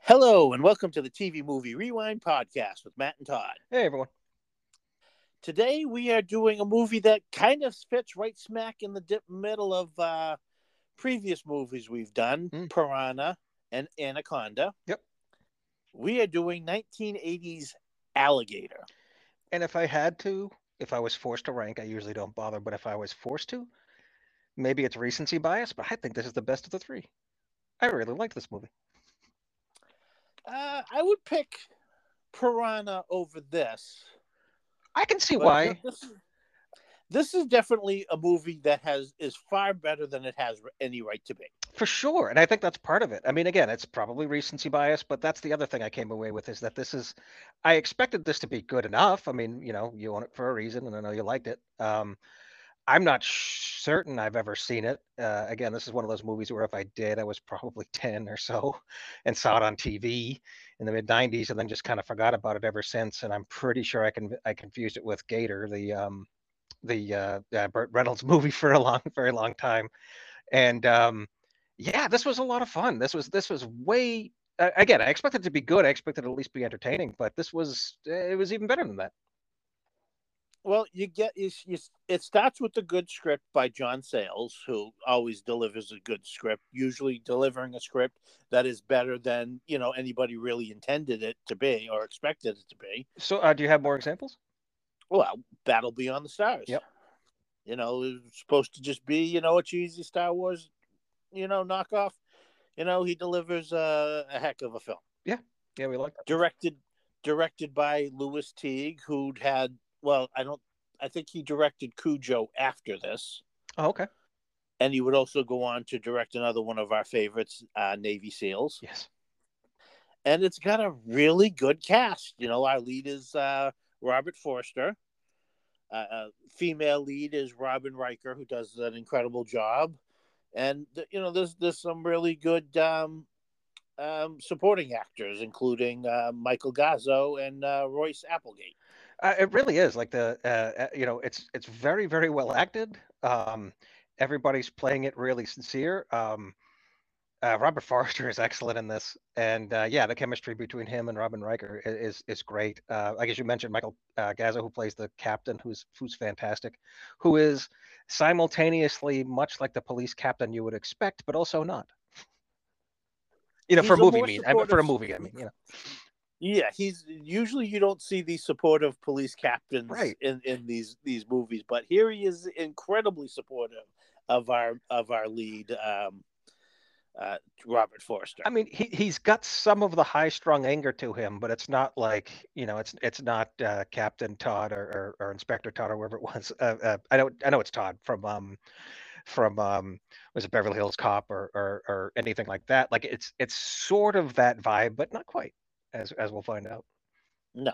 Hello, and welcome to the TV Movie Rewind podcast with Matt and Todd. Hey, everyone. Today we are doing a movie that kind of fits right smack in the middle of previous movies we've done, Piranha and Anaconda. Yep. We are doing 1980s Alligator. And if I was forced to rank, I usually don't bother, but if I was forced to, maybe it's recency bias, but I think this is the best of the three. I really like this movie. I would pick Piranha over this. I can see why. This is definitely a movie that is far better than it has any right to be. For sure. And I think that's part of it. I mean, again, it's probably recency bias, but that's the other thing I came away with is that I expected this to be good enough. I mean, you own it for a reason, and I know you liked it. I'm not certain I've ever seen it. Again, this is one of those movies where if I did, I was probably 10 or so and saw it on TV in the mid 90s and then just kind of forgot about it ever since. And I'm pretty sure I confused it with Gator, the Burt Reynolds movie for a very long time. And yeah, this was a lot of fun. This was way again, I expected it to be good. I expected it to at least be entertaining, but it was even better than that. Well, it starts with a good script by John Sayles, who always delivers a good script, usually delivering a script that is better than, anybody really intended it to be or expected it to be. So do you have more examples? Well, Battle Beyond the Stars. Yep. It was supposed to just be, a cheesy Star Wars, knockoff. He delivers a heck of a film. Yeah. Yeah, we like that. Directed by Louis Teague, who'd had, well, I think he directed Cujo after this. Oh, okay. And he would also go on to direct another one of our favorites, Navy SEALs. Yes. And it's got a really good cast. Our lead is Robert Forster. Female lead is Robin Riker, who does an incredible job. And, there's some really good supporting actors, including Michael Gazzo and Royce Applegate. It really is like it's very, very well acted. Everybody's playing it really sincere. Robert Forster is excellent in this, and the chemistry between him and Robin Riker is great. I guess you mentioned Michael Gazzo, who plays the captain, who's fantastic, who is simultaneously much like the police captain you would expect, but also not. For a movie, I mean. Yeah, he's usually you don't see these supportive police captains right. in these movies, but here he is incredibly supportive of our lead, Robert Forster. I mean, he's got some of the high-strung anger to him, but it's not like it's not Captain Todd or Inspector Todd or whoever it was. I know it's Todd from was it Beverly Hills Cop or anything like that. Like it's sort of that vibe, but not quite. As we'll find out. No.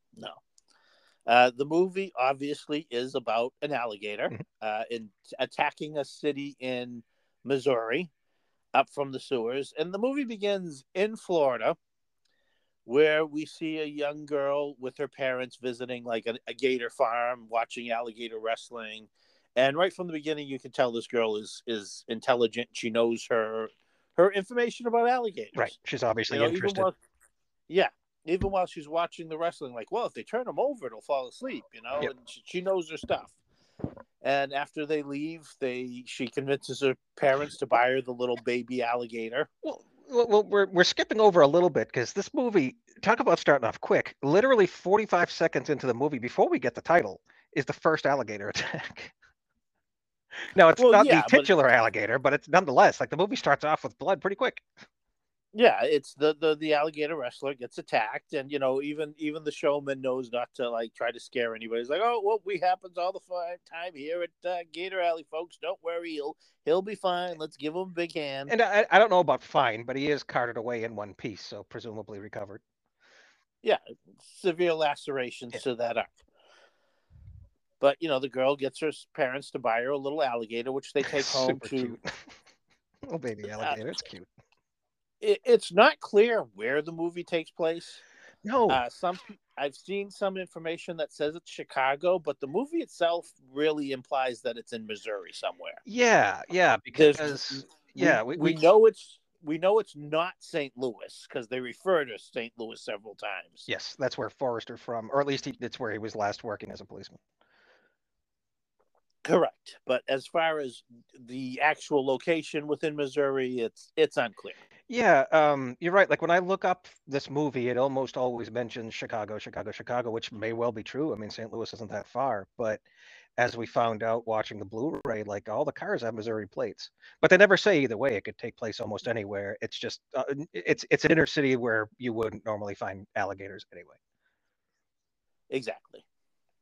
The movie obviously is about an alligator in attacking a city in Missouri up from the sewers. And the movie begins in Florida, where we see a young girl with her parents visiting like a gator farm, watching alligator wrestling. And right from the beginning, you can tell this girl is intelligent. She knows her information about alligators. Right. She's obviously interested. Even while she's watching the wrestling, like, well, if they turn him over, it'll fall asleep, Yep. And she knows her stuff. And after they leave, she convinces her parents to buy her the little baby alligator. Well, we're skipping over a little bit because this movie, talk about starting off quick. Literally 45 seconds into the movie, before we get the title, is the first alligator attack. Now, it's not the titular alligator, but it's nonetheless, like the movie starts off with blood pretty quick. Yeah, it's the alligator wrestler gets attacked, and even the showman knows not to like try to scare anybody. He's like, oh, well, we happens all the time here at Gator Alley, folks. Don't worry, he'll be fine. Let's give him a big hand. And I don't know about fine, but he is carted away in one piece, so presumably recovered. Yeah, severe lacerations to that arm. But the girl gets her parents to buy her a little alligator, which they take home to. Cute. Little baby alligator, it's cute. It's not clear where the movie takes place. No. I've seen some information that says it's Chicago, but the movie itself really implies that it's in Missouri somewhere. Yeah, because we know it's we know it's not St. Louis because they refer to St. Louis several times. Yes, that's where Forrester's from, or at least it's where he was last working as a policeman. Correct. But as far as the actual location within Missouri, it's unclear. Yeah, you're right. Like when I look up this movie, it almost always mentions Chicago, Chicago, Chicago, which may well be true. I mean, St. Louis isn't that far, but as we found out watching the Blu-ray, like all the cars have Missouri plates, but they never say either way. It could take place almost anywhere. It's just it's an inner city where you wouldn't normally find alligators anyway. Exactly.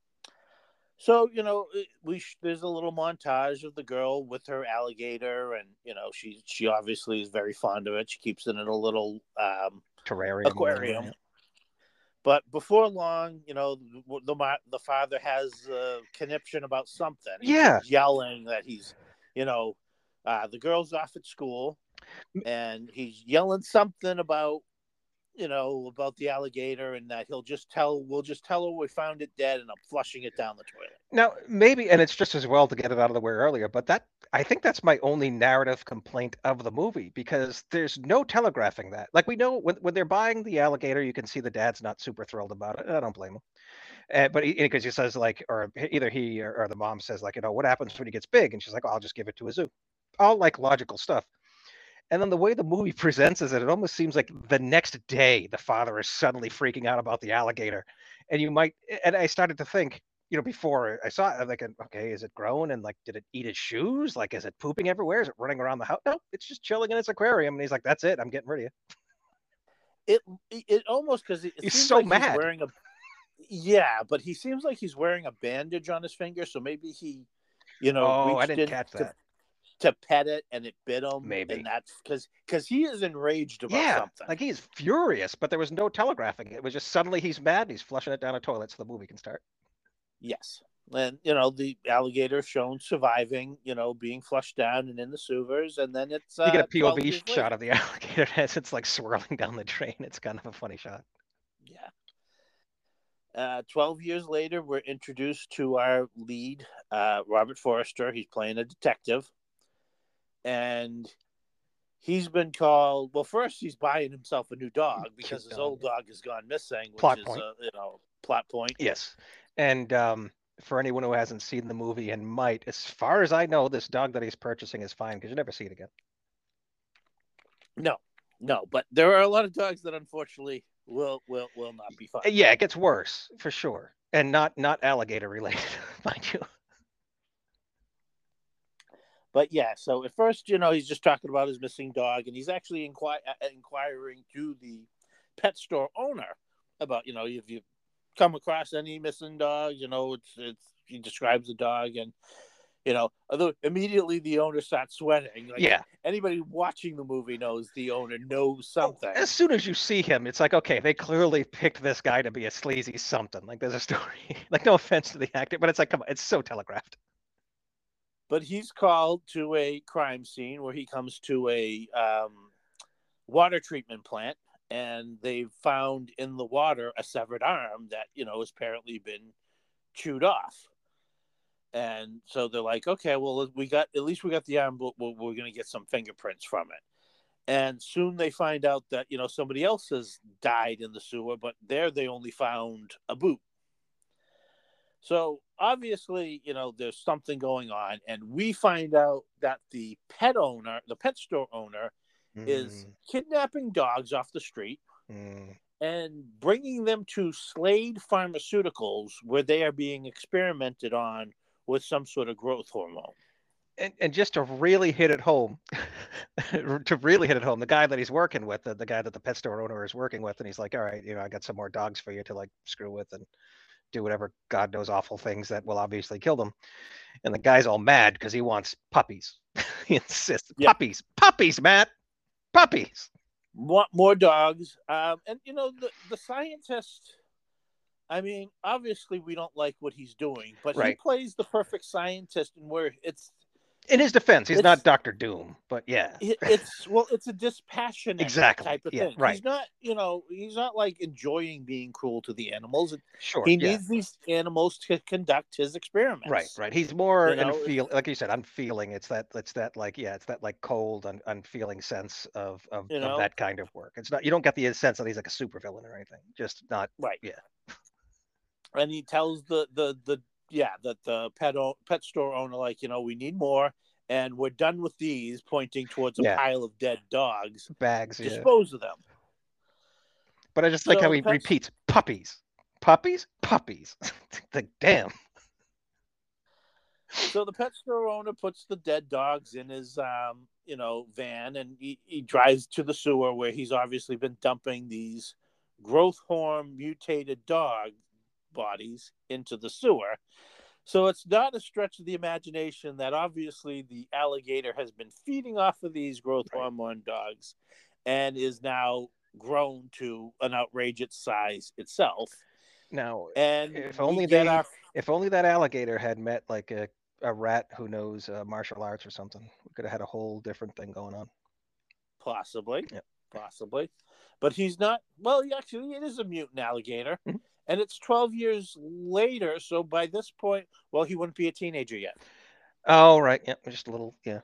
So there's a little montage of the girl with her alligator, and she obviously is very fond of it. She keeps it in a little Terrarium. aquarium. But before long, the father has a conniption about something. He's yelling that he's, the girl's off at school, and he's yelling something about the alligator, and that we'll just tell her we found it dead and I'm flushing it down the toilet. Now, maybe, and it's just as well to get it out of the way earlier, but I think that's my only narrative complaint of the movie, because there's no telegraphing that. Like, we know when they're buying the alligator, you can see the dad's not super thrilled about it. I don't blame him. But because he says, like, or either he or the mom says, like, what happens when he gets big? And she's like, oh, I'll just give it to a zoo. All like logical stuff. And then the way the movie presents it almost seems like the next day the father is suddenly freaking out about the alligator. And I started to think, before I saw it, I'm like, okay, is it grown? And like, did it eat his shoes? Like, is it pooping everywhere? Is it running around the house? No, it's just chilling in its aquarium. And he's like, that's it. I'm getting rid of you. It almost, because he's so like mad. He's wearing yeah, but he seems like he's wearing a bandage on his finger. So maybe he, I didn't catch that. To pet it and it bit him. Maybe. And that's because he is enraged about something. Like he's furious, but there was no telegraphing. It was just suddenly he's mad and he's flushing it down a toilet so the movie can start. Yes. And, the alligator shown surviving, being flushed down and in the sewers. And then it's... you get a POV shot of the alligator as it's like swirling down the drain. It's kind of a funny shot. Yeah. 12 years later, we're introduced to our lead, Robert Forrester. He's playing a detective. And he's been called... Well, first he's buying himself a new dog because his old dog has gone missing, which plot is point. Plot point. Yes. And for anyone who hasn't seen the movie and might, as far as I know, this dog that he's purchasing is fine because you never see it again. No, but there are a lot of dogs that unfortunately will not be fine. Yeah, it gets worse for sure, and not alligator related, mind you. But yeah, so at first, he's just talking about his missing dog, and he's actually inquiring to the pet store owner about, if you come across any missing dogs, he describes the dog, and although immediately the owner starts sweating. Like, yeah, anybody watching the movie knows the owner knows something. As soon as you see him, it's like, okay, they clearly picked this guy to be a sleazy something. Like, there's a story. Like, no offense to the actor, but it's like, come on, it's so telegraphed. But he's called to a crime scene where he comes to a water treatment plant, and they've found in the water a severed arm that, has apparently been chewed off. And so they're like, okay, well, we got the arm, but we're going to get some fingerprints from it. And soon they find out that, somebody else has died in the sewer, but there they only found a boot. So obviously, there's something going on, and we find out that the pet store owner, is kidnapping dogs off the street and bringing them to Slade Pharmaceuticals, where they are being experimented on with some sort of growth hormone. And just to really hit it home, the guy that he's working with, the guy that the pet store owner is working with, and he's like, all right, I got some more dogs for you to like screw with and do whatever God knows awful things that will obviously kill them. And the guy's all mad because he wants puppies. He insists, puppies, Matt, puppies. Want more dogs. And the scientist, I mean, obviously we don't like what he's doing, but he plays the perfect scientist, and where In his defense, he's not It's Doctor Doom, but yeah, it's a dispassionate exactly. type of Yeah, thing. right. He's not like enjoying being cruel to the animals. Sure. He Yeah. needs these animals to conduct his Right, experiments. right. He's more You in know, feel, like you said, unfeeling. It's that like, yeah, it's that like cold, unfeeling sense you of know, that kind of work. It's not, you don't get the sense that he's like a supervillain or anything. Just not, right. yeah, And he tells the yeah that the pet store owner, like, we need more, and we're done with these, pointing towards a yeah, pile of dead dogs. bags, yeah. Dispose of them. But I just like So how the he pets repeats puppies, puppies, puppies. Like, damn. So the pet store owner puts the dead dogs in his van, and he drives to the sewer where he's obviously been dumping these growth hormone mutated dog bodies into the sewer. So it's not a stretch of the imagination that obviously the alligator has been feeding off of these growth Right. hormone dogs and is now grown to an outrageous size itself. Now, And if we only get they, our if only that alligator had met like a rat who knows martial arts or something, we could have had a whole different thing going on. Possibly, Yeah. possibly, but he's not. Well, actually, it is a mutant alligator, Mhm. and it's 12 years later. So by this point, well, he wouldn't be a teenager yet. Oh, right. Yeah, just a little. Yeah.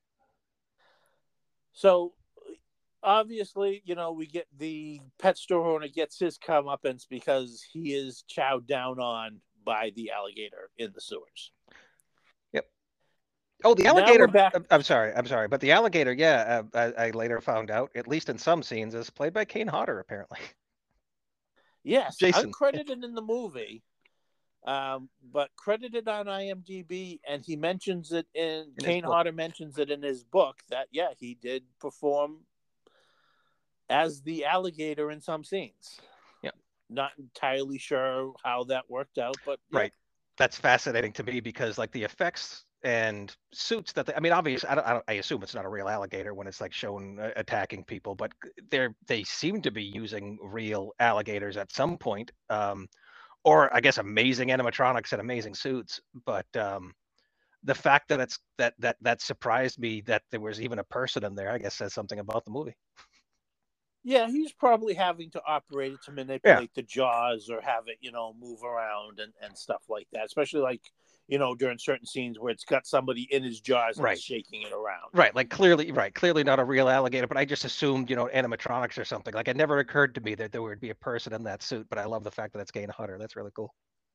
So obviously, we get the pet store owner gets his comeuppance because he is chowed down on by the alligator in the sewers. Yep. Oh, the Now we're alligator. back. I'm sorry, but the alligator. Yeah, I later found out, at least in some scenes, is played by Kane Hodder apparently. Yes, Jason. uncredited in the movie, but credited on IMDb, and he mentions it in In his Kane book. Hodder mentions it in his book that he did perform as the alligator in some scenes. Yeah. Not entirely sure how that worked out, but yeah. Right. That's fascinating to me because like the effects and suits that I mean, obviously, I assume it's not a real alligator when it's like shown attacking people, but they seem to be using real alligators at some point. Or I guess amazing animatronics and amazing suits. But the fact that that surprised me that there was even a person in there, I guess says something about the movie. Yeah, he's probably having to operate it to Yeah. manipulate the jaws or have it, move around and stuff like that. Especially like, during certain scenes where it's got somebody in his jaws and Right. he's shaking it around. Right, like clearly, right, clearly not a real alligator, but I just assumed, animatronics or something. Like it never occurred to me that there would be a person in that suit, but I love the fact that it's Kane Hodder. That's really cool.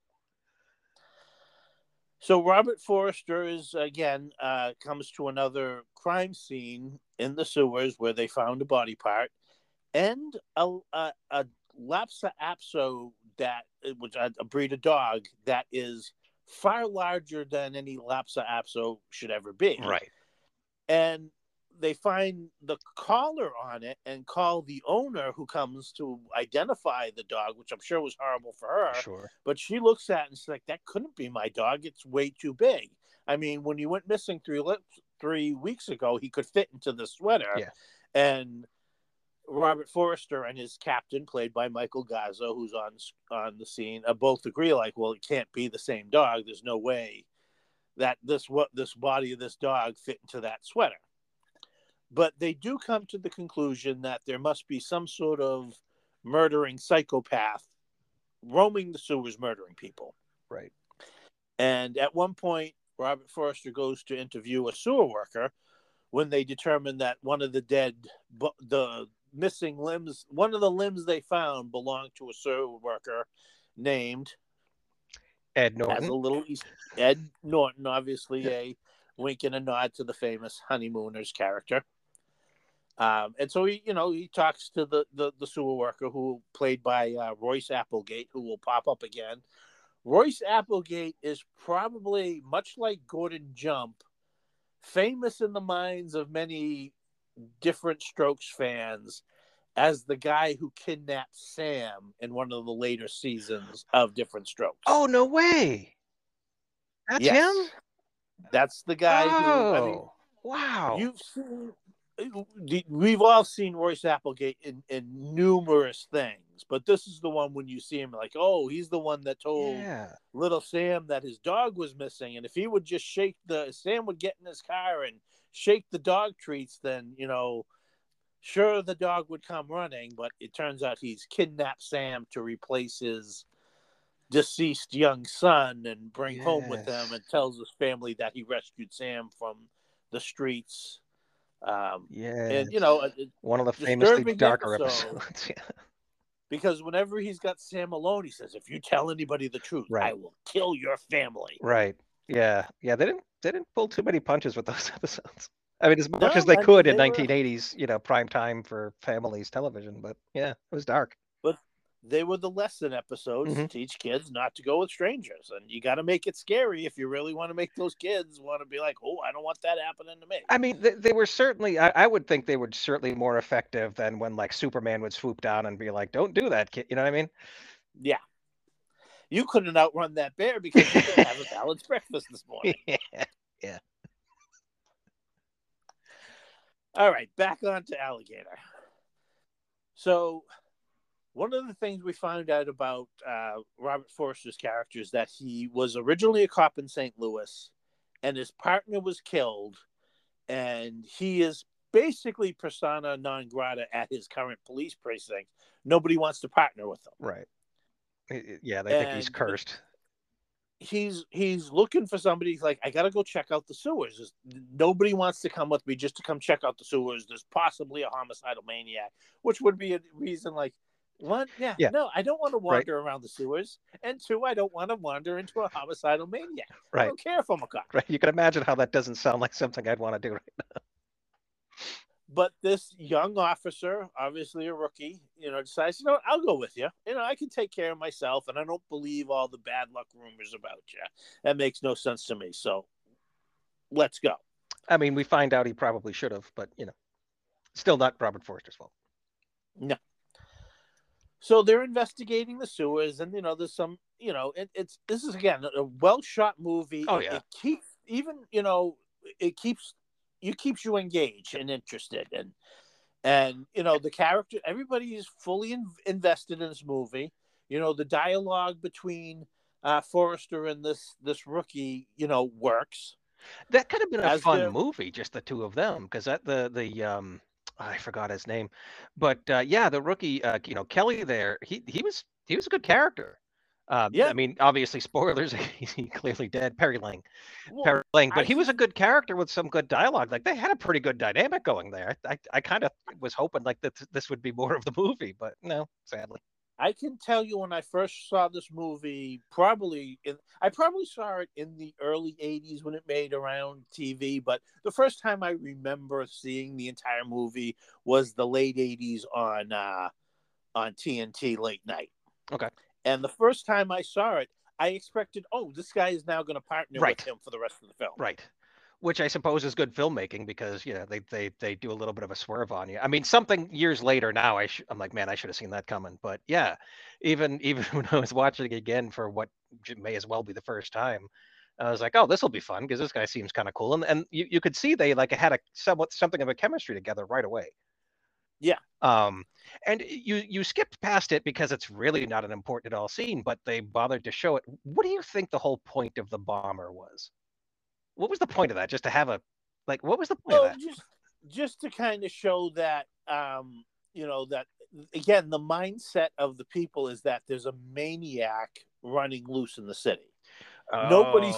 So Robert Forrester is again comes to another crime scene in the sewers where they found a body part and a Lhasa Apso which a breed of dog that is far larger than any Lhasa Apso should ever be, Right. and they find the collar on it and call the owner, who comes to identify the dog, which I'm sure was horrible for her. Sure. But she looks at it and she's like, that couldn't be my dog. It's way too big. I mean, when he went missing 3 weeks ago, he could fit into the sweater. Yeah. And Robert Forrester and his captain, played by Michael Gazzo, who's on the scene, both agree, like, well, it can't be the same dog. There's no way that this body of this dog fit into that sweater. But they do come to the conclusion that there must be some sort of murdering psychopath roaming the sewers, murdering people. Right. And at one point, Robert Forrester goes to interview a sewer worker when they determine that one of the missing limbs, one of the limbs they found belonged to a sewer worker named Ed Norton. Ed Norton, obviously Yeah. a wink and a nod to the famous Honeymooners character. And so he talks to the sewer worker, who played by Royce Applegate, who will pop up again. Royce Applegate is probably, much like Gordon Jump, famous in the minds of many Different Strokes fans as the guy who kidnapped Sam in one of the later seasons of Different Strokes. Oh, no way. That's yes, him? that's the guy who, I mean, wow. we've all seen Royce Applegate in numerous things. things, but this is the one when you see him like, oh, he's the one that told little Sam that his dog was missing, and if he would just Sam would get in his car and shake the dog treats, then sure, the dog would come running, but it turns out he's kidnapped Sam to replace his deceased young son and bring home with him, and tells his family that he rescued Sam from the streets. And one of the famously darker episodes. Because whenever he's got Sam alone, he says, "If you tell anybody the truth, I will kill your family." Right. Yeah. Yeah. They didn't pull too many punches with those episodes. I mean, as much as they could in 1980s, prime time for families television. But yeah, it was dark. But they were the lesson episodes to teach kids not to go with strangers, and you got to make it scary if you really want to make those kids want to be like, "Oh, I don't want that happening to me." I mean, they were certainly. I would think they were certainly more effective than when like Superman would swoop down and be like, "Don't do that, kid." You know what I mean? Yeah. You couldn't outrun that bear because you didn't have a balanced breakfast this morning. Yeah. All right, back on to Alligator. So, one of the things we found out about Robert Forster's character is that he was originally a cop in St. Louis, and his partner was killed, and he is basically persona non grata at his current police precinct. Nobody wants to partner with him. Right. Yeah, they think he's cursed. He's looking for somebody. He's like, I gotta go check out the sewers. Nobody wants to come with me just to come check out the sewers. There's possibly a homicidal maniac, which would be a reason like, one, no, I don't want to wander around the sewers, and two, I don't want to wander into a homicidal maniac. I don't care if I'm a cop. Right. You can imagine how that doesn't sound like something I'd want to do right now. But this young officer, obviously a rookie, decides, I'll go with you. I can take care of myself, and I don't believe all the bad luck rumors about you. That makes no sense to me. So let's go. I mean, we find out he probably should have, but, still not Robert Forster's fault. No. So they're investigating the sewers, and, there's some, this is, again, a well-shot movie. Oh, yeah. It keeps, even, it keeps you engaged and interested, and the character, everybody is fully invested in this movie. The dialogue between Forrester and this rookie works. That could have been a fun movie, just the two of them, because I forgot his name, but the rookie, Kelly there, he was a good character. I mean, obviously, spoilers. He's clearly dead. Perry Lang, but he was a good character with some good dialogue. Like, they had a pretty good dynamic going there. I kind of was hoping like that this would be more of the movie, but no, sadly. I can tell you when I first saw this movie, I probably saw it in the early 80s when it made around TV, but the first time I remember seeing the entire movie was the late 80s on TNT late night. Okay. And the first time I saw it, I expected, this guy is now going to partner with him for the rest of the film. Right. Which I suppose is good filmmaking because, they do a little bit of a swerve on you. I mean, something years later now, I'm like, man, I should have seen that coming. But yeah, even when I was watching it again for what may as well be the first time, I was like, oh, this will be fun because this guy seems kind of cool. And you could see they had something of a chemistry together right away. Yeah. And you skipped past it because it's really not an important at all scene, but they bothered to show it. What do you think the whole point of the bomber was? What was the point of that? Just to have what was the point of that? Just to kind of show that, that, again, the mindset of the people is that there's a maniac running loose in the city. Nobody's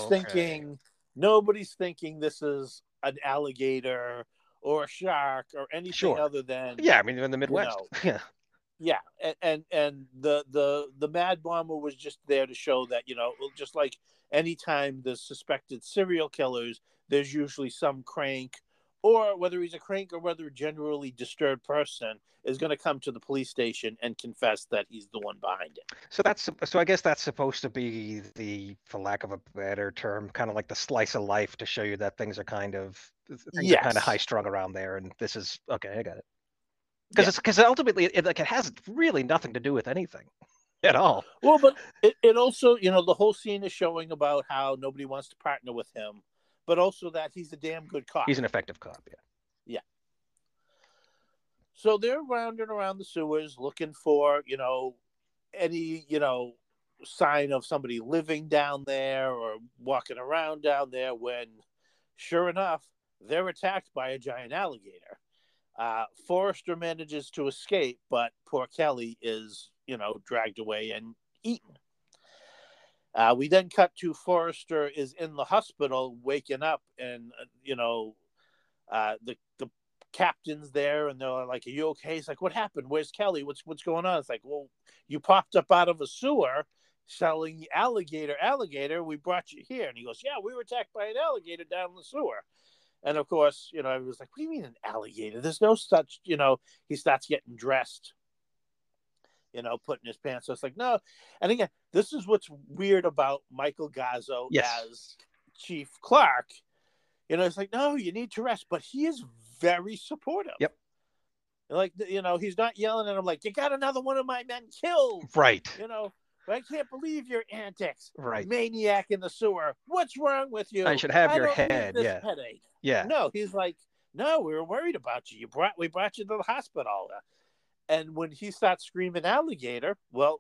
thinking this is an alligator or a shark or anything other than, I mean, in the Midwest. Yeah, and the Mad Bomber was just there to show that, just like anytime there's suspected serial killers, there's usually some crank, or whether he's a crank or whether a generally disturbed person is going to come to the police station and confess that he's the one behind it. So I guess that's supposed to be for lack of a better term, kind of like the slice of life to show you that things are kind of high strung around there, and this is okay. I got it. Because ultimately, it has really nothing to do with anything at all. Well, but it also, the whole scene is showing about how nobody wants to partner with him, but also that he's a damn good cop. He's an effective cop, yeah. So they're rounding around the sewers looking for, any, sign of somebody living down there or walking around down there when, sure enough, they're attacked by a giant alligator. Forrester manages to escape, but poor Kelly is, dragged away and eaten. We then cut to Forrester is in the hospital, waking up, and the captain's there, and they're like, "Are you okay?" He's like, "What happened? Where's Kelly? What's going on?" It's like, "Well, you popped up out of a sewer selling alligator. We brought you here." And he goes, "Yeah, we were attacked by an alligator down in the sewer." And of course, I was like, "What do you mean an alligator? There's no such." He starts getting dressed, putting his pants. So it's like, no. And again, this is what's weird about Michael Gazzo Yes. as Chief Clark. It's like, no, you need to rest. But he is very supportive. Yep. Like, he's not yelling at him like, "You got another one of my men killed." Right. "I can't believe your antics. Right. Maniac in the sewer. What's wrong with you? I should have your don't need head. this Yeah. headache." Yeah. No, he's like, "No, we were worried about you. We brought you to the hospital." And when he starts screaming alligator, well,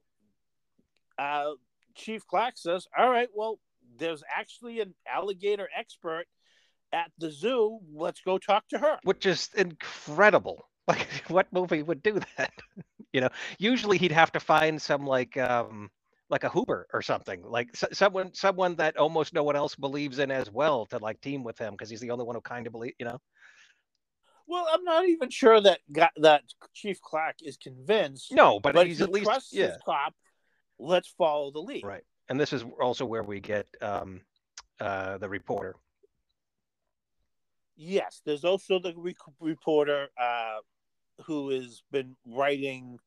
Chief Clark says, "All right, well, there's actually an alligator expert at the zoo. Let's go talk to her." Which is incredible. Like, what movie would do that? Usually he'd have to find some like a Hooper or something, like someone that almost no one else believes in as well to like team with him because he's the only one who kind of believe. Well, I'm not even sure that Chief Clark is convinced. No, but he's he at least trusts his cop. Let's follow the lead. Right. And this is also where we get the reporter. Yes, there's also the reporter who has been writing.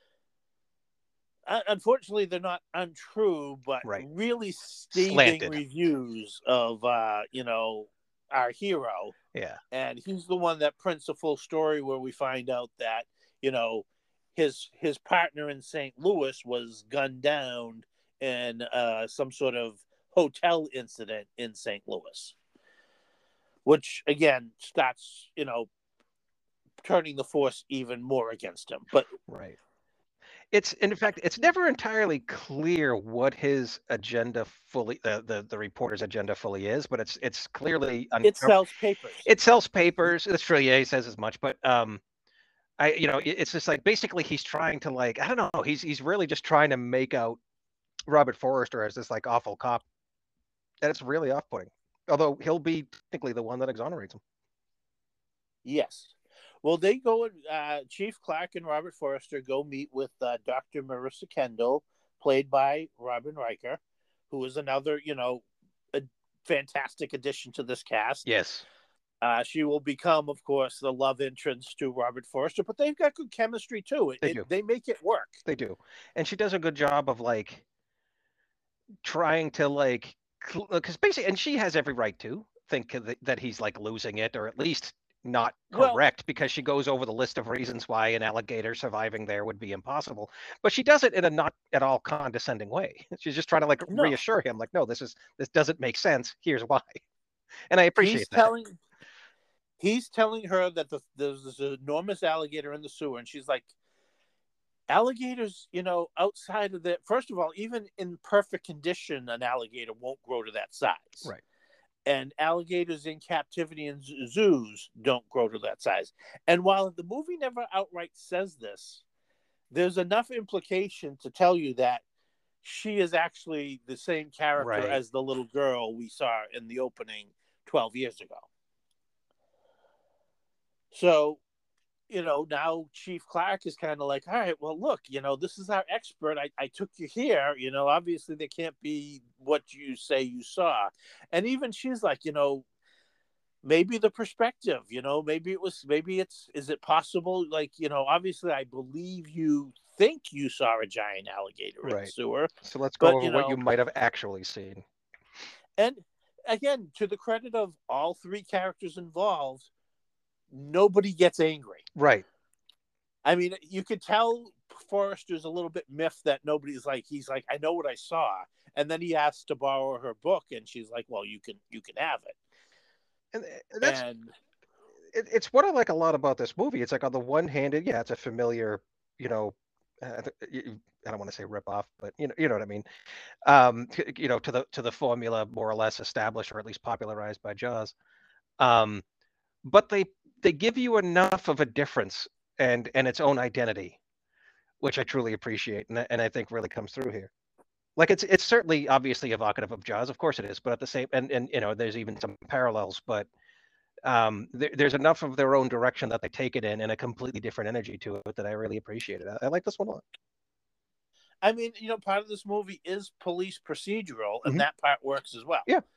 Unfortunately, they're not untrue, but really scathing reviews of our hero. Yeah. And he's the one that prints a full story where we find out that, his partner in St. Louis was gunned down in some sort of hotel incident in St. Louis, which again starts, turning the force even more against him. But right. In fact, it's never entirely clear what his agenda fully, the reporter's agenda fully is, but it's clearly it sells papers. It sells papers. That's true. Yeah, he says as much, but it's just like basically he's trying to like, I don't know, he's really just trying to make out Robert Forrester as this like awful cop, and it's really off-putting. Although he'll be technically the one that exonerates him. Yes. Well, they go and Chief Clark and Robert Forrester go meet with Dr. Marissa Kendall, played by Robin Riker, who is another, a fantastic addition to this cast. Yes. She will become, of course, the love interest to Robert Forrester, but they've got good chemistry too. They make it work. They do, and she does a good job of like trying to like, because basically, and she has every right to think that he's like losing it, or at least not correct, because she goes over the list of reasons why an alligator surviving there would be impossible, but she does it in a not at all condescending way. She's just trying to like reassure him, like, no, this doesn't make sense. Here's why, and I appreciate that. He's telling her that there's this enormous alligator in the sewer, and she's like, alligators, outside of the, first of all, even in perfect condition, an alligator won't grow to that size. Right. And alligators in captivity in zoos don't grow to that size. And while the movie never outright says this, there's enough implication to tell you that she is actually the same character as the little girl we saw in the opening 12 years ago. So, now Chief Clark is kind of like, all right, well, look, this is our expert. I took you here. Obviously there can't be what you say you saw. And even she's like, maybe the perspective, is it possible? Like, obviously I believe you think you saw a giant alligator in the sewer. So let's go over what you might have actually seen. And again, to the credit of all three characters involved, nobody gets angry. Right. I mean, you could tell Forrester's a little bit miffed that he's like, I know what I saw. And then he asks to borrow her book, and she's like, well, you can have it. And it's what I like a lot about this movie. It's like on the one hand, yeah, it's a familiar, you know, I don't want to say rip off, but you know what I mean. To the formula more or less established or at least popularized by Jaws. Um, but they give you enough of a difference and its own identity, which I truly appreciate, and I think really comes through here. Like it's certainly obviously evocative of Jaws, of course it is, but at the same and there's even some parallels, but there's enough of their own direction that they take it in and a completely different energy to it that I really appreciate it. I like this one a lot. I mean, part of this movie is police procedural, and Hmm. that part works as well. Yeah.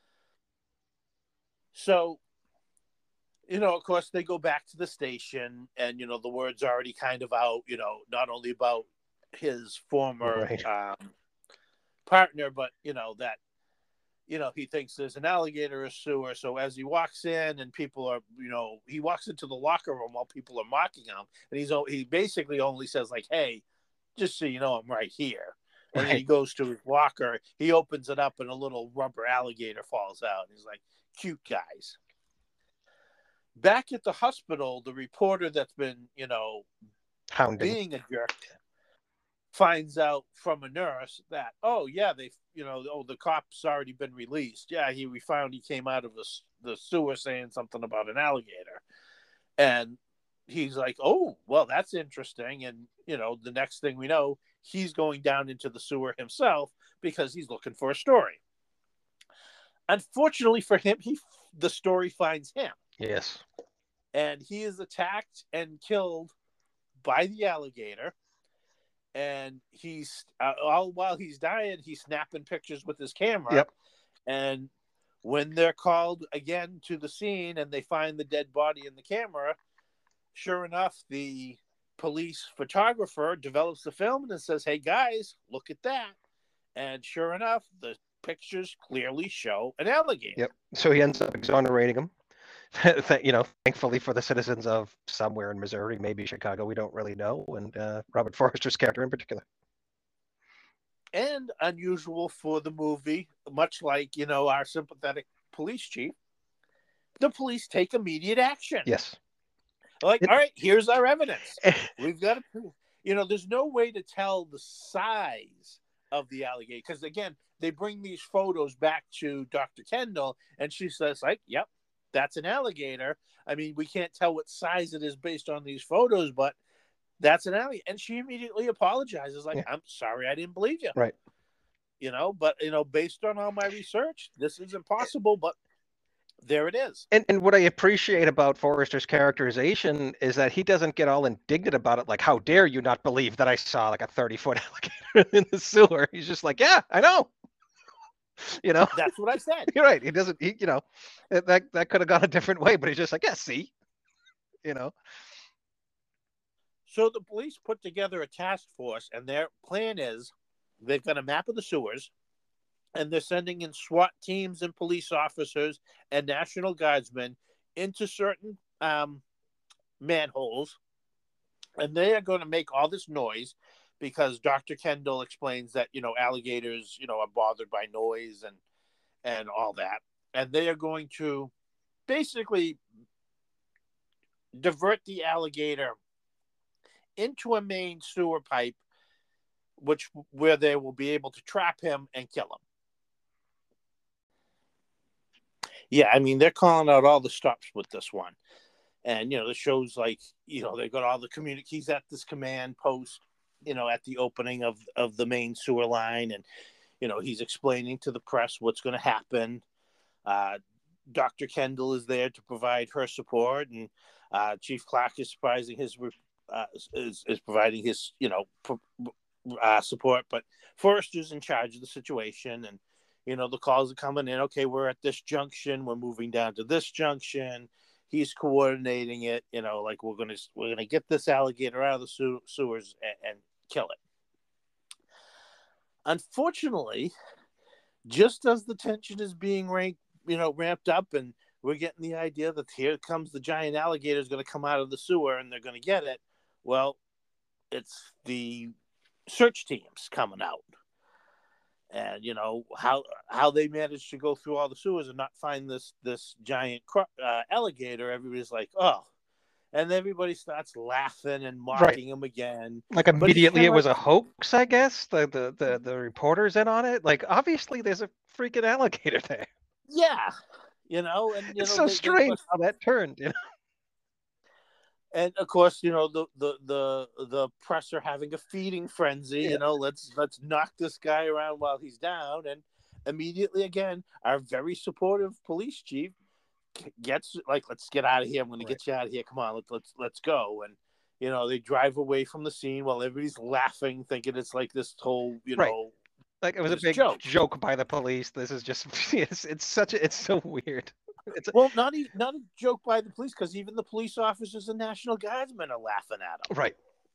So, of course, they go back to the station, and the word's already kind of out. Not only about his former Right. partner, but that he thinks there's an alligator or sewer. So as he walks in and people are, he walks into the locker room while people are mocking him, and he basically only says like, "Hey, just so you know, I'm right here." And then he Right. goes to his locker, he opens it up, and a little rubber alligator falls out. He's like, "Cute guys." Back at the hospital, the reporter that's been, Hounding. being a jerk finds out from a nurse that, oh yeah, the cop's already been released. Yeah, we found he came out of the sewer saying something about an alligator, and he's like, oh well, that's interesting. And the next thing we know, he's going down into the sewer himself because he's looking for a story. Unfortunately for him, the story finds him, Yes. and he is attacked and killed by the alligator. And he's all while he's dying, he's snapping pictures with his camera. Yep. And when they're called again to the scene and they find the dead body in the camera, sure enough, the police photographer develops the film and says, "Hey guys, look at that." And sure enough, the pictures clearly show an alligator. Yep. So he ends up exonerating him. Thankfully for the citizens of somewhere in Missouri, maybe Chicago, we don't really know, and Robert Forster's character in particular. And unusual for the movie, much like, our sympathetic police chief, the police take immediate action. Yes. Like, all right, here's our evidence. It, We've got to prove. There's no way to tell the size of the alligator because, again, they bring these photos back to Dr. Kendall, and she says, like, yep, that's an alligator. I mean, we can't tell what size it is based on these photos, but that's an alligator. And she immediately apologizes, like, yeah. I'm sorry, I didn't believe you. Right. But based on all my research, this is impossible, but there it is. And what I appreciate about Forrester's characterization is that he doesn't get all indignant about it, like, how dare you not believe that I saw like a 30-foot alligator in the sewer. He's just like, yeah, I know. That's what I said. You're right. He doesn't, that could have gone a different way, but he's just like, yeah, see, So the police put together a task force, and their plan is they've got a map of the sewers, and they're sending in SWAT teams and police officers and National Guardsmen into certain manholes, and they are going to make all this noise because Dr. Kendall explains that alligators are bothered by noise and all that, and they are going to basically divert the alligator into a main sewer pipe, where they will be able to trap him and kill him. Yeah, I mean, they're calling out all the stops with this one. And, the show's like, they've got all the he's at this command post, at the opening of the main sewer line. And, he's explaining to the press what's going to happen. Dr. Kendall is there to provide her support. And Chief Clark is providing his support. But Forrester's in charge of the situation. And, the calls are coming in. Okay, we're at this junction. We're moving down to this junction. He's coordinating it. Like we're gonna get this alligator out of the sewers and kill it. Unfortunately, just as the tension is being ramped up, and we're getting the idea that here comes the giant alligator is going to come out of the sewer and they're going to get it. Well, it's the search teams coming out. and how they managed to go through all the sewers and not find this giant alligator. Everybody's like, oh, and everybody starts laughing and Right. mocking him again. Like But he's immediately kind it of like, was a hoax, I guess. The reporters in on it. Like obviously there's a freaking alligator there. yeah, and It's so they strange how that turned. and of course, the press are having a feeding frenzy. Yeah. Let's knock this guy around while he's down, and immediately again, our very supportive police chief gets like, let's get out of here. I'm going to Right. get you out of here. Come on, let's go. And they drive away from the scene while everybody's laughing, thinking it's like this whole Right. Like it was a this big joke. joke by the police. This is just it's so weird. It's Well, not a joke by the police, because even the police officers and National Guardsmen are laughing at him. right.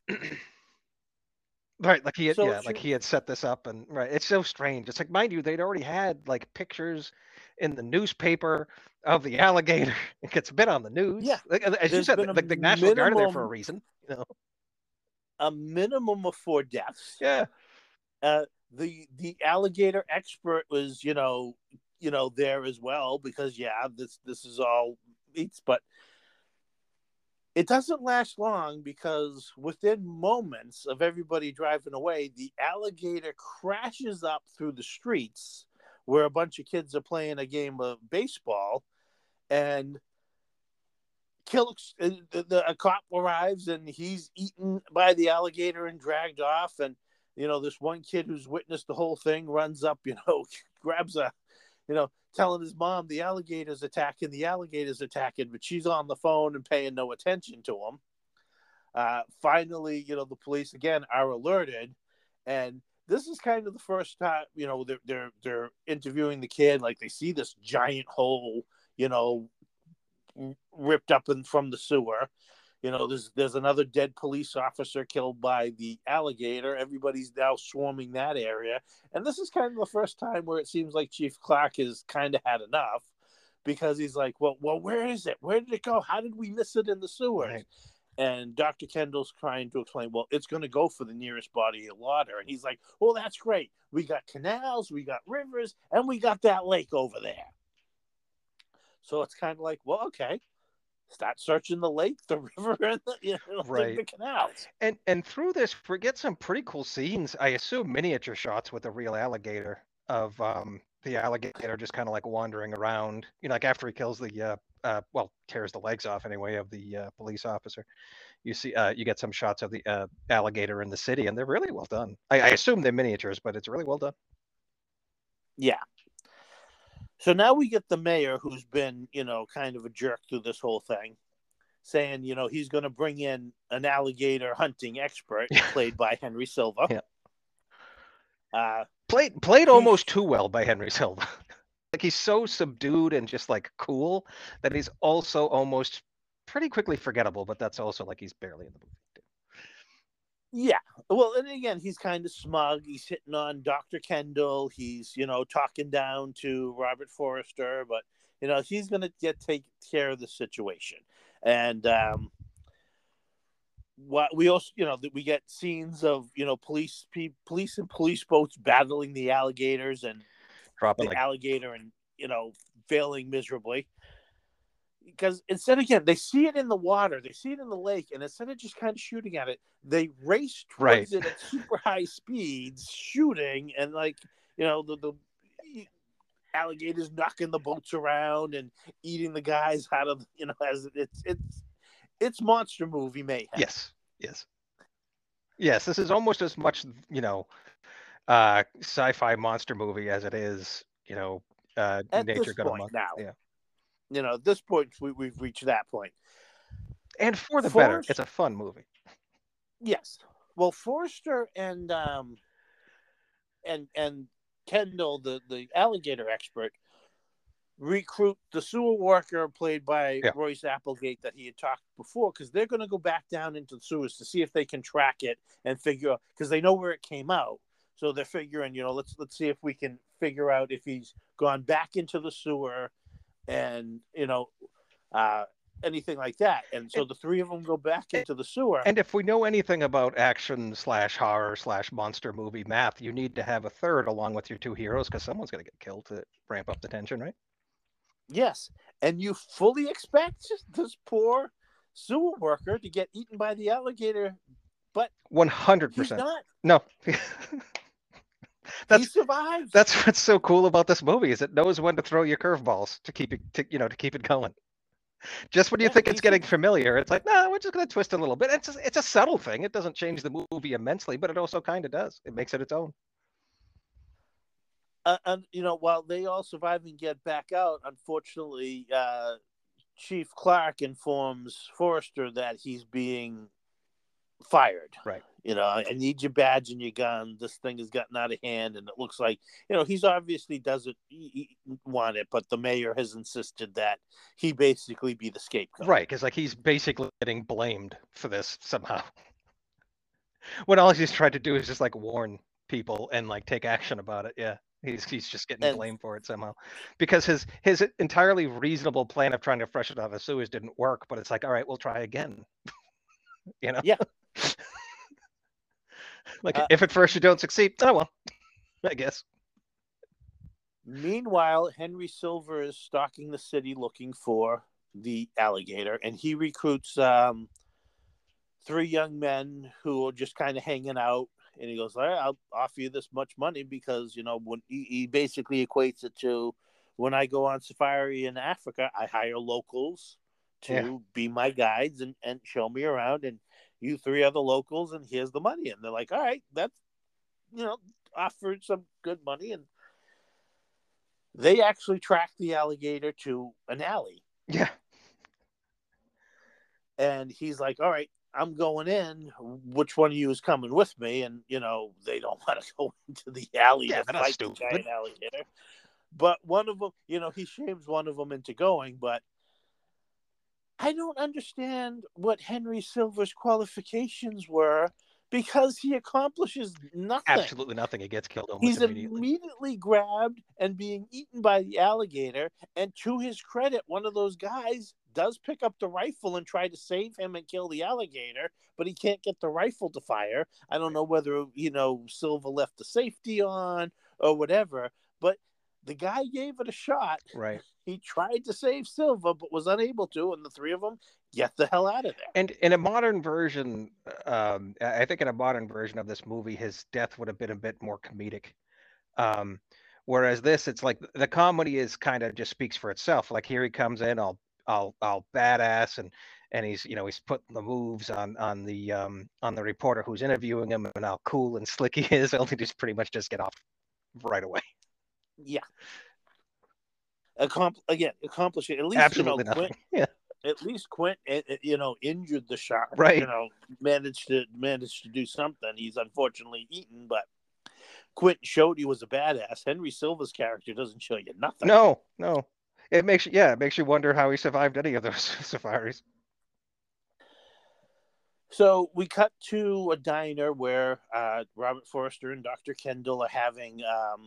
Right, So like he had set this up, and right, it's so strange. It's like, mind you, they'd already had like pictures in the newspaper of the alligator. It gets a bit on the yeah, news, like, as you there's said, been the National Guard are there for a reason, you know. a minimum of 4 deaths. Yeah, The alligator expert was there as well, because this is all meats, but it doesn't last long, because within moments of everybody driving away, the alligator crashes up through the streets where a bunch of kids are playing a game of baseball, and a cop arrives, and he's eaten by the alligator and dragged off. And this one kid who's witnessed the whole thing runs up, grabs telling his mom the alligator's attacking, but she's on the phone and paying no attention to him. Finally, the police again are alerted, and this is kind of the first time, they're interviewing the kid. Like, they see this giant hole, ripped up from the sewer. There's another dead police officer killed by the alligator. Everybody's now swarming that area, and this is kind of the first time where it seems like Chief Clark has kind of had enough, because he's like, well, where is it? Where did it go? How did we miss it in the sewers? right. And Dr. Kendall's trying to explain, well, it's going to go for the nearest body of water. And he's like, well, that's great. We got canals, we got rivers, and we got that lake over there. So it's kind of like, well, okay, start searching the lake, the river, and Right. the canals. And through this, we get some pretty cool scenes. I assume miniature shots with a real alligator of the alligator just kind of like wandering around. Like after he kills the well, tears the legs off anyway of the police officer. You get some shots of the alligator in the city, and they're really well done. I assume they're miniatures, but it's really well done. Yeah. So now we get the mayor, who's been, kind of a jerk through this whole thing, saying, he's going to bring in an alligator hunting expert, played by Henry Silva. Yeah. Played almost too well by Henry Silva. Like, he's so subdued and just like cool that he's also almost pretty quickly forgettable, but that's also like he's barely in the movie. Yeah. Well, and again, he's kind of smug. He's hitting on Dr. Kendall. He's, talking down to Robert Forster, but, he's going to take care of the situation. And what we also, we get scenes of, police and police boats battling the alligators, and Dropping the alligator, and, failing miserably. Because instead, again, they see it in the water, they see it in the lake, and instead of just kind of shooting at it, they race towards it at super high speeds, shooting, and like, the alligators knocking the boats around and eating the guys out of, as it's monster movie mayhem. Yes. This is almost as much, sci-fi monster movie as it is, at nature this gonna point muck. now. Yeah. At this point, we've reached that point. And for the better, it's a fun movie. Yes. Well, Forster and Kendall, the alligator expert, recruit the sewer worker played by Royce Applegate that he had talked before, because they're going to go back down into the sewers to see if they can track it and figure out, because they know where it came out. So they're figuring, let's see if we can figure out if he's gone back into the sewer, and anything like that. And so And, the three of them go back into the sewer. and if we know anything about action slash horror slash monster movie math, you need to have a third along with your two heroes because someone's going to get killed to ramp up the tension, right? Yes. And you fully expect this poor sewer worker to get eaten by the alligator, but he's 100%. not. No. He that's survives. that's what's so cool about this movie is it knows when to throw your curveballs to keep it to keep it going. Just when you Yeah, think it's getting familiar, it's like, no, we're just going to twist it a little bit. It's a subtle thing. It doesn't change the movie immensely, but it also kind of does. It makes it its own. and while they all survive and get back out, unfortunately, Chief Clark informs Forrester that he's being fired. Right. I need your badge and your gun. This thing has gotten out of hand, and it looks like he's obviously doesn't want it, but the mayor has insisted that he basically be the scapegoat. Right, because like he's basically getting blamed for this somehow. When all he's tried to do is just like warn people and like take action about it. Yeah. He's just getting blamed for it somehow because his entirely reasonable plan of trying to fresh it out of the sewers didn't work. But it's like, all right, we'll try again. Yeah. Like if at first you don't succeed, oh well, I guess. Meanwhile, Henry Silver is stalking the city looking for the alligator, and he recruits three young men who are just kind of hanging out. And he goes, all right, I'll offer you this much money because, when he basically equates it to when I go on safari in Africa, I hire locals to be my guides and show me around. And you three are the locals, and here's the money. And they're like, all right, that's, offered some good money. And they actually track the alligator to an alley. Yeah. And he's like, all right, I'm going in. Which one of you is coming with me? And, they don't want to go into the alley to fight the giant alligator. But one of them, he shames one of them into going. But I don't understand what Henry Silver's qualifications were because he accomplishes nothing. Absolutely nothing. He gets killed almost He's immediately. Immediately grabbed and being eaten by the alligator. And to his credit, one of those guys does pick up the rifle and try to save him and kill the alligator, but he can't get the rifle to fire. I don't know whether, Silva left the safety on or whatever, but the guy gave it a shot. Right. He tried to save Silva, but was unable to, and the three of them get the hell out of there. And in a modern version, I think in a modern version of this movie, his death would have been a bit more comedic. Whereas this, it's like the comedy is kind of just speaks for itself. Like here he comes in, all badass, and he's he's putting the moves on the reporter who's interviewing him, and how cool and slick he is. Only just pretty much just get off right away. Yeah. Accomplish it. At least absolutely nothing. Quint, yeah. At least Quint, injured the shark. Right. Managed to do something. He's unfortunately eaten, but Quint showed he was a badass. Henry Silva's character doesn't show you nothing. No. It makes you wonder how he survived any of those safaris. So we cut to a diner where Robert Forster and Dr. Kendall are having,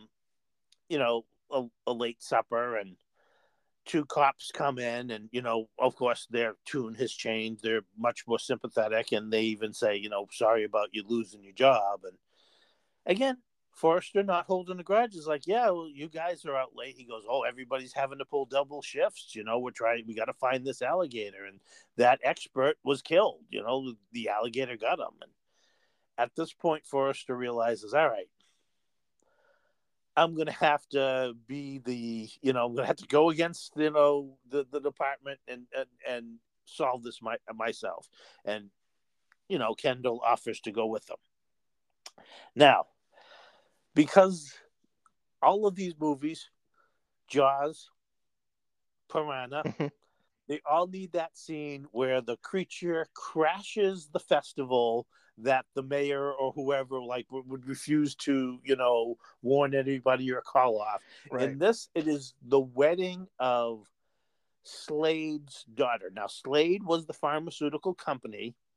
a late supper, and two cops come in, and of course their tune has changed. They're much more sympathetic, and they even say, sorry about you losing your job. And again, Forrester, not holding a grudge, is like, yeah, well, you guys are out late. He goes, oh, everybody's having to pull double shifts. We got to find this alligator, and that expert was killed. The alligator got him. And at this point, Forrester realizes, all right, I'm going to have to be I'm going to have to go against, the department and solve this myself. And, Kendall offers to go with them. Now, because all of these movies, Jaws, Piranha, they all need that scene where the creature crashes the festival that the mayor or whoever would refuse to, warn anybody or call off. Right. In this, it is the wedding of Slade's daughter. Now, Slade was the pharmaceutical company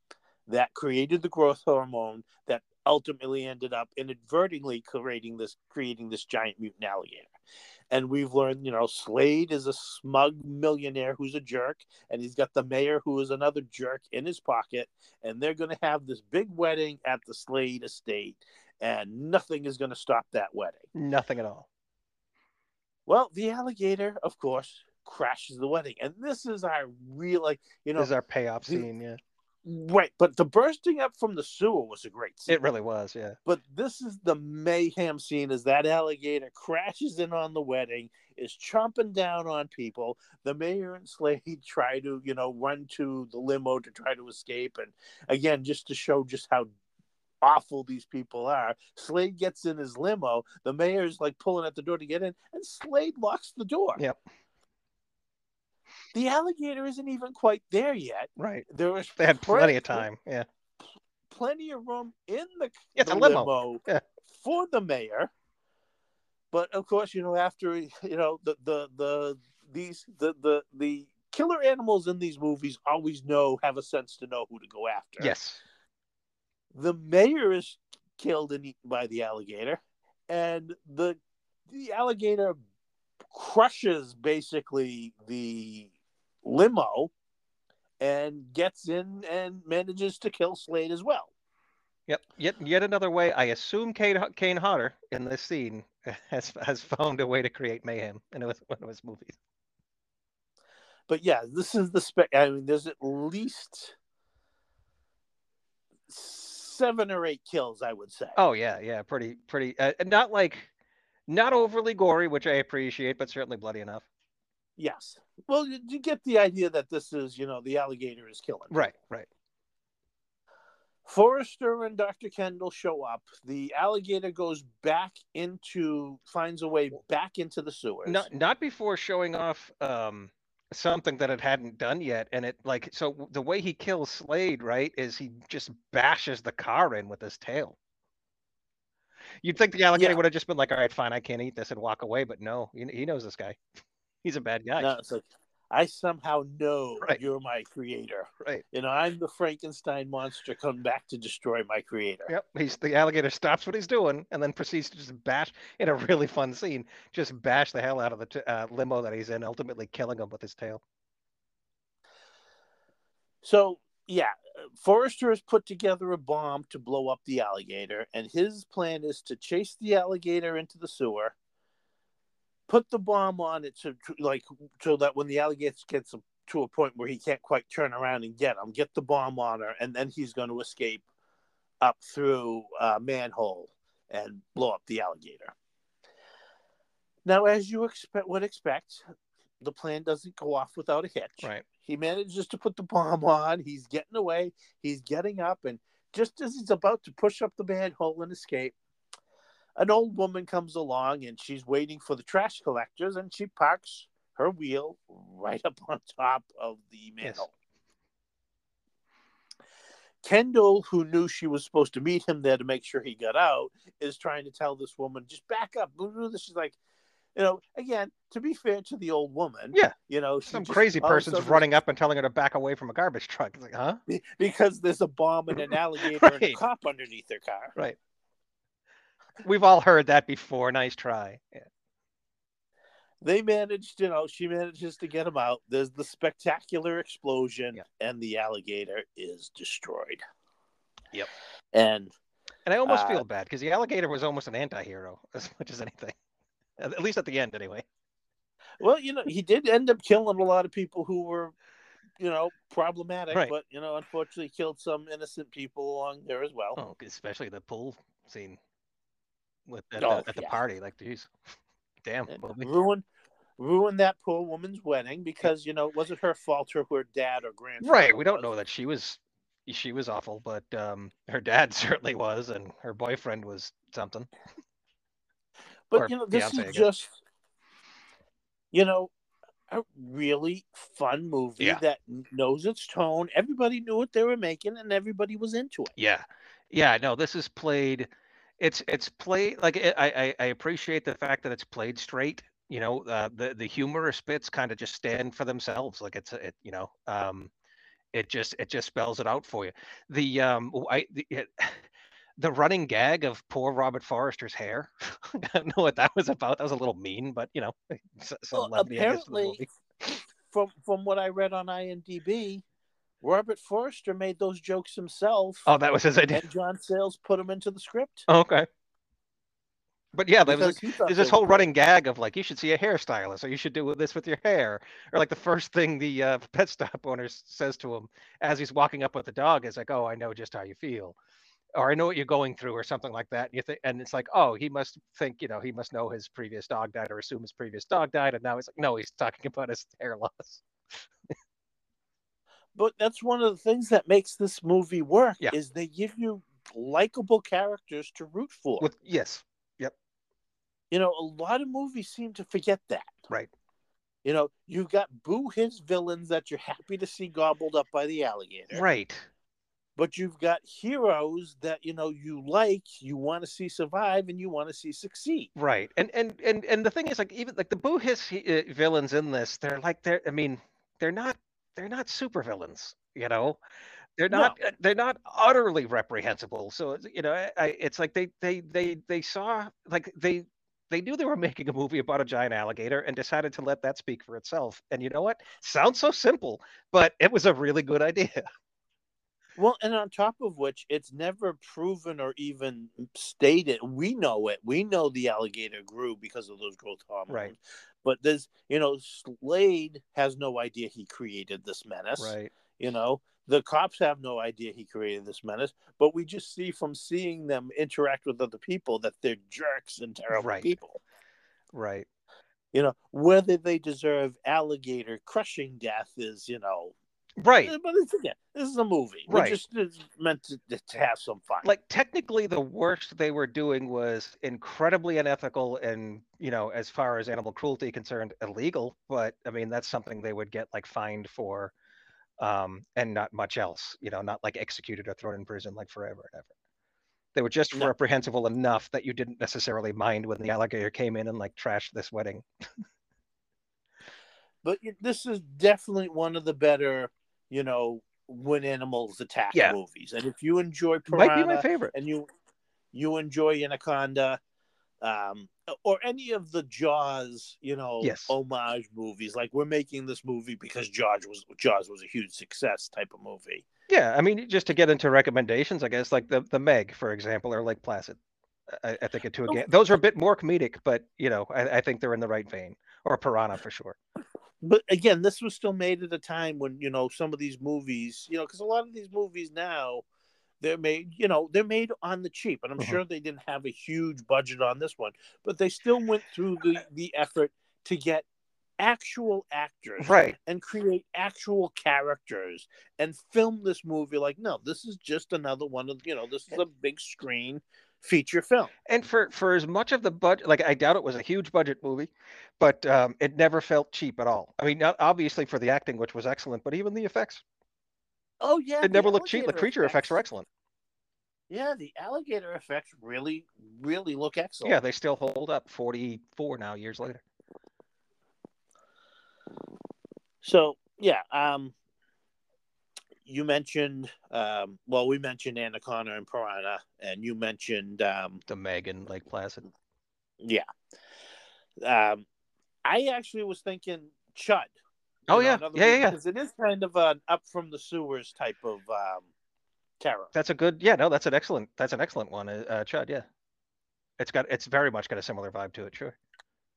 that created the growth hormone that ultimately ended up inadvertently creating this giant mutant alligator. And we've learned, Slade is a smug millionaire who's a jerk, and he's got the mayor who is another jerk in his pocket, and they're going to have this big wedding at the Slade estate, and nothing is going to stop that wedding. Nothing at all. Well, the alligator, of course, crashes the wedding, and this is our real, This is our payoff scene, yeah. Right, but the bursting up from the sewer was a great scene. It really was, yeah. But this is the mayhem scene as that alligator crashes in on the wedding, is chomping down on people. The mayor and Slade try to, run to the limo to try to escape. And again, just to show just how awful these people are, Slade gets in his limo. The mayor's like pulling at the door to get in, and Slade locks the door. Yep. The alligator isn't even quite there yet. Right. They had plenty of time. Yeah. Plenty of room in the a limo yeah. for the mayor. But of course, after the killer animals in these movies always have a sense to know who to go after. Yes. The mayor is killed and eaten by the alligator, and the alligator crushes basically the limo and gets in and manages to kill Slade as well. Yep. Yet another way. I assume Kane Hodder in this scene has found a way to create mayhem in one of his movies. But yeah, this is the spec. I mean, there's at least 7 or 8 kills, I would say. Oh yeah, pretty. Not overly gory, which I appreciate, but certainly bloody enough. Yes. Well, you get the idea that this is, the alligator is killing. Right. Forrester and Dr. Kendall show up. The alligator finds a way back into the sewers. Not before showing off something that it hadn't done yet. And so the way he kills Slade, right, is he just bashes the car in with his tail. You'd think the alligator would have just been like, all right, fine, I can't eat this and walk away. But no, he knows this guy. He's a bad guy. No, it's like, I somehow know you're my creator. Right. I'm the Frankenstein monster come back to destroy my creator. Yep. The alligator stops what he's doing and then proceeds to just bash, in a really fun scene, just bash the hell out of the limo that he's in, ultimately killing him with his tail. So, yeah, Forrester has put together a bomb to blow up the alligator, and his plan is to chase the alligator into the sewer, put the bomb on it so that when the alligator gets to a point where he can't quite turn around and get the bomb on her, and then he's going to escape up through a manhole and blow up the alligator. Now, as you would expect, the plan doesn't go off without a hitch. Right. He manages to put the bomb on. He's getting away. He's getting up, and just as he's about to push up the manhole and escape, an old woman comes along, and she's waiting for the trash collectors, and she parks her wheel right up on top of the manhole. Yes. Kendall, who knew she was supposed to meet him there to make sure he got out, is trying to tell this woman, just back up. She's like, again, to be fair to the old woman, some crazy person's running up and telling her to back away from a garbage truck. It's like, huh? Because there's a bomb and an alligator and a cop underneath their car. Right. We've all heard that before. Nice try. Yeah. They managed, she manages to get him out. There's the spectacular explosion, and the alligator is destroyed. Yep. And I almost feel bad because the alligator was almost an anti-hero as much as anything. At least at the end, anyway. Well, he did end up killing a lot of people who were, problematic. Right. But, unfortunately killed some innocent people along there as well. Oh, especially the pool scene at the party. Like, geez. Damn. Ruined that poor woman's wedding because, it wasn't her fault or her dad or grandfather. Right. We don't know that she was awful, but her dad certainly was, and her boyfriend was something. But, this is just, a really fun movie that knows its tone. Everybody knew what they were making, and everybody was into it. Yeah. Yeah, no, this is played. It's played, like, I appreciate the fact that it's played straight. The humorous bits kind of just stand for themselves. Like, It just spells it out for you. The the running gag of poor Robert Forrester's hair. I don't know what that was about. That was a little mean, but some Well, levity, I guess, to the apparently, movie. from what I read on IMDb, Robert Forster made those jokes himself, Oh, that was his idea. and John Sayles put them into the script Okay. But yeah, there was because like he thought there's they this were whole great. running gag of like you should see a hairstylist or you should do this with your hair, or like the first thing the pet stop owner says to him as he's walking up with the dog is like, "Oh, I know just how you feel," or "I know what you're going through," or something like that. And you think, and it's like, "Oh, he must think he must know his previous dog died or assume his previous dog died," and now he's like, "No, he's talking about his hair loss." But that's one of the things that makes this movie work Yeah. is they give you likable characters to root for. With yes. Yep. A lot of movies seem to forget that. Right. You've got Boo his villains that you're happy to see gobbled up by the alligator. Right. But you've got heroes that you like, you want to see survive, and you want to see succeed. Right. And the thing is, like, even like the Boo Hiss villains in this, they're I mean, they're not they're not super villains, No, they're not utterly reprehensible. So it's like they saw like they knew they were making a movie about a giant alligator and decided to let that speak for itself. And you know what? Sounds so simple, but it was a really good idea. well, and on top of which, it's never proven or even stated. We know it. We know the alligator grew because of those growth hormones. Right. But Slade has no idea he created this menace. Right. The cops have no idea he created this menace, but we just see from seeing them interact with other people that they're jerks and terrible Right. people. Right. Whether they deserve alligator crushing death is, Right. but again, this is a movie. Right. We're just meant to have some fun. Like technically the worst they were doing was incredibly unethical and as far as animal cruelty concerned, illegal, but I mean that's something they would get like fined for, and not much else, not like executed or thrown in prison like forever and ever. They were just No. reprehensible enough that you didn't necessarily mind when the alligator came in and like trashed this wedding. But this is definitely one of the better, when animals attack Yeah. movies. And if you enjoy Might be my Piranha favorite. and you enjoy Anaconda, or any of the Jaws, Yes. homage movies, like we're making this movie because Jaws was a huge success type of movie. Yeah, I mean, just to get into recommendations, I guess like the Meg, for example, or Lake Placid. I think it too again. Those are a bit more comedic, but I think they're in the right vein. Or Piranha for sure. But again, this was still made at a time when some of these movies, because a lot of these movies now they're made on the cheap, and I'm sure they didn't have a huge budget on this one, but they still went through the effort to get actual actors, right, and create actual characters and film this movie like, no, this is just another one of this is a big screen feature film. And for as much of the budget, like I doubt it was a huge budget movie, but it never felt cheap at all. I mean, obviously for the acting, which was excellent, but even the effects. Oh yeah, It never looked cheap. The creature effects are excellent. Yeah, the alligator effects really, really look excellent. Yeah, they still hold up 44 now years later. So yeah, you mentioned we mentioned Anaconda and Piranha, and you mentioned the Meg and Lake Placid. Yeah. I actually was thinking Chud. Oh yeah, yeah. Because it is kind of an up from the sewers type of terror. That's a good, yeah, no, that's an excellent one. Chud, yeah. It's very much got a similar vibe to it, sure.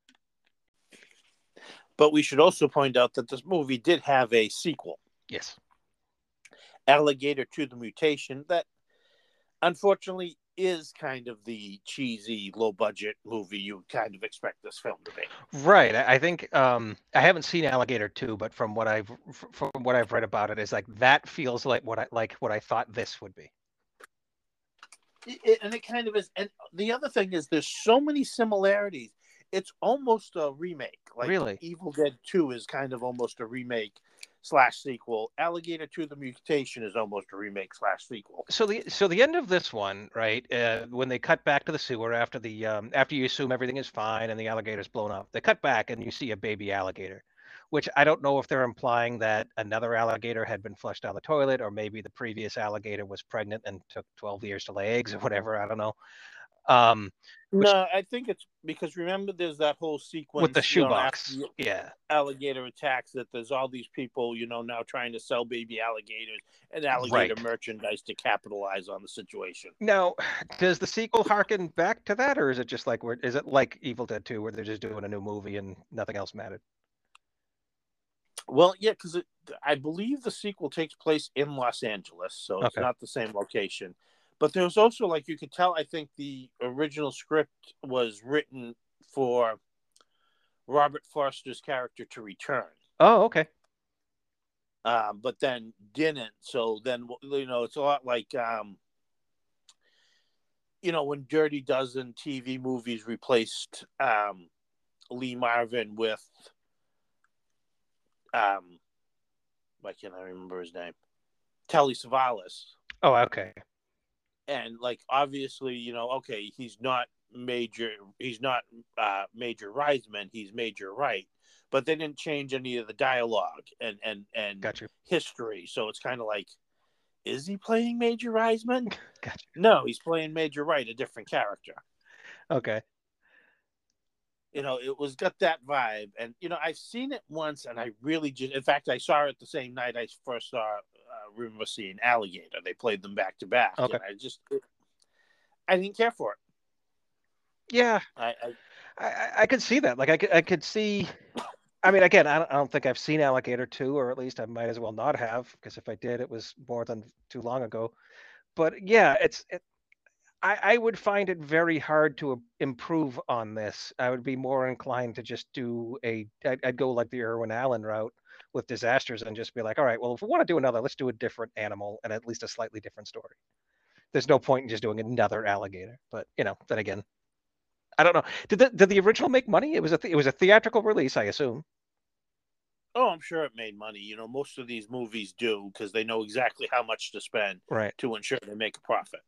But we should also point out that this movie did have a sequel. Yes. Alligator 2: The Mutation, that unfortunately is kind of the cheesy, low-budget movie you kind of expect this film to be. Right. I think I haven't seen Alligator 2, but from what I've read about it, is like that feels like what I thought this would be. And it kind of is. And the other thing is, there's so many similarities. It's almost a remake. Like really? Evil Dead 2 is kind of almost a remake / sequel. Alligator 2: The Mutation is almost a remake / sequel. So the end of this one, right? When they cut back to the sewer after you assume everything is fine and the alligator's blown up, they cut back and you see a baby alligator. which I don't know if they're implying that another alligator had been flushed down the toilet, or maybe the previous alligator was pregnant and took 12 years to lay eggs or whatever. I don't know. Um, which No, I think it's because remember, there's that whole with the sequence, after shoebox. the Yeah. alligator attacks, that there's all these people, now trying to sell baby alligators and alligator Right. merchandise to capitalize on the situation. Now, does the sequel harken back to that, or is it just like is it like Evil Dead 2 where they're just doing a new movie and nothing else mattered? Well, yeah, because I believe the sequel takes place in Los Angeles, so it's Okay. not the same location. But there's also, like, you could tell, I think the original script was written for Robert Foster's character to return. Oh, okay. But then didn't. So then, it's a lot like, when Dirty Dozen TV movies replaced Lee Marvin with, why can't I remember his name? Telly Savalas. Oh, okay. And, like, obviously, okay, he's not Major Reisman, he's Major Wright, but they didn't change any of the dialogue and Got you. history. So it's kind of like, is he playing Major Reisman? Got you. No, he's playing Major Wright, a different character. Okay. It was got that vibe. And, I've seen it once, and I really just, in fact, I saw it the same night I first saw River Sea and Alligator. They played them back to back. Okay. And I didn't care for it. Yeah. I could see that. Like I could see. I mean, again, I don't think I've seen Alligator 2, or at least I might as well not have, because if I did, it was more than too long ago. But yeah, I would find it very hard to improve on this. I would be more inclined to just I'd go like the Irwin Allen route with Disasters and just be like, all right, well, if we want to do another, let's do a different animal and at least a slightly different story. There's no point in just doing another alligator. But then again, I don't know. Did the original make money? It was a theatrical release, I assume. Oh, I'm sure it made money. Most of these movies do, because they know exactly how much to spend Right. to ensure they make a profit.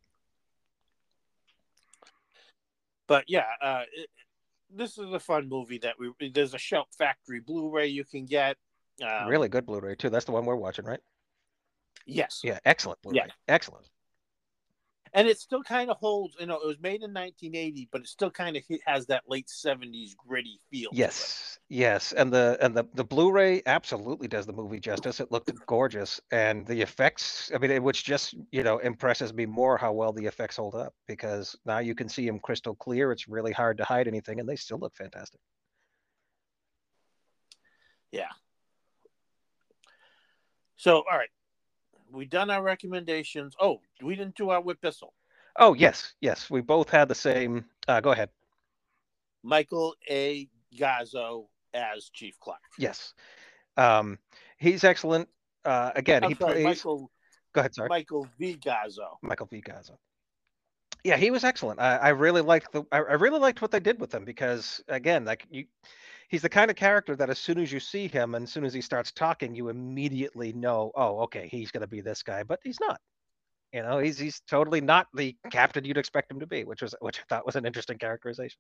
But yeah, this is a fun movie that there's a Shout Factory Blu-ray you can get. Really good Blu-ray too. That's the one we're watching, right? Yes. Yeah, excellent Blu-ray. Yeah. Excellent. And it still kind of holds. It was made in 1980, but it still kind of has that late 70s gritty feel. Yes, yes, and the Blu-ray absolutely does the movie justice. It looked gorgeous, and the effects. I mean, which just impresses me more how well the effects hold up, because now you can see them crystal clear. It's really hard to hide anything, and they still look fantastic. Yeah. So, all right, we done our recommendations. Oh, we didn't do our Whip Bissell. Oh yes, we both had the same. Go ahead. Michael A. Gazzo as Chief Clark. Yes, he's excellent. Again, he plays. Michael. Go ahead, sorry. Michael V. Gazzo. Michael V. Gazzo. Yeah, he was excellent. I really liked I really liked what they did with him, because again, like he's the kind of character that as soon as you see him and as soon as he starts talking, you immediately know, oh, okay, he's going to be this guy, but he's not. He's totally not the captain you'd expect him to be, which I thought was an interesting characterization.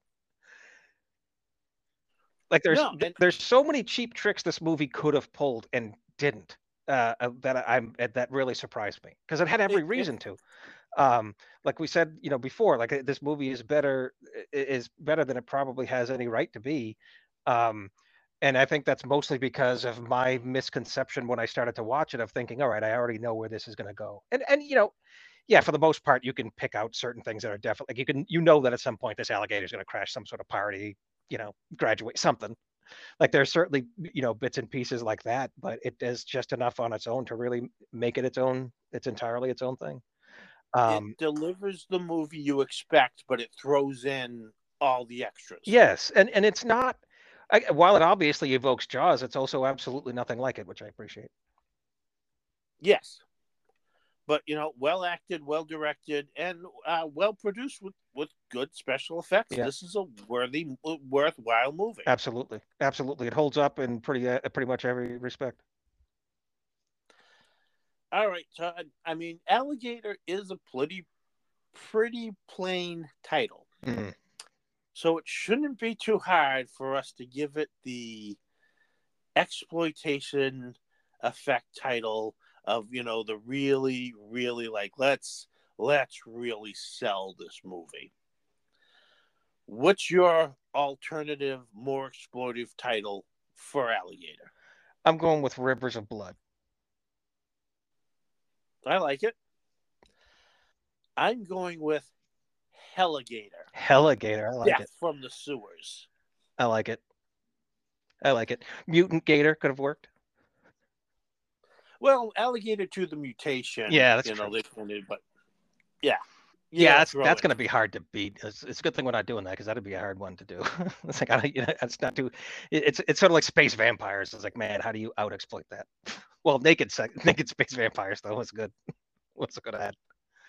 Like there's so many cheap tricks this movie could have pulled and didn't. That really surprised me, because it had every reason to. Like we said, before, like this movie is better than it probably has any right to be. And I think that's mostly because of my misconception when I started to watch it, of thinking, all right, I already know where this is going to go. And yeah, for the most part, you can pick out certain things that are definitely, like, that at some point this alligator is going to crash some sort of party, graduate something. Like there's certainly, bits and pieces like that, but it does just enough on its own to really make it its own. It's entirely its own thing. It delivers the movie you expect, but it throws in all the extras. Yes, and it's not. While it obviously evokes Jaws, it's also absolutely nothing like it, which I appreciate. Yes, but well acted, well directed, and well produced with good special effects. Yeah. This is a worthwhile movie. Absolutely, it holds up in pretty much every respect. All right, Todd. I mean, Alligator is a pretty plain title. Mm-hmm. So it shouldn't be too hard for us to give it the exploitation effect title of, the really, really like, let's really sell this movie. What's your alternative, more exploitive title for Alligator? I'm going with Rivers of Blood. I like it. I'm going with Helligator. Helligator. I like it. Death from the Sewers. I like it. I like it. Mutant Gator could have worked. Well, Alligator to the Mutation. Yeah, that's true. But yeah. Yeah, that's going to be hard to beat. It's a good thing we're not doing that, because that'd be a hard one to do. It's like, it's not too. It's sort of like space vampires. It's like, man, how do you out exploit that? Well, naked space vampires though was good. What's a good ad?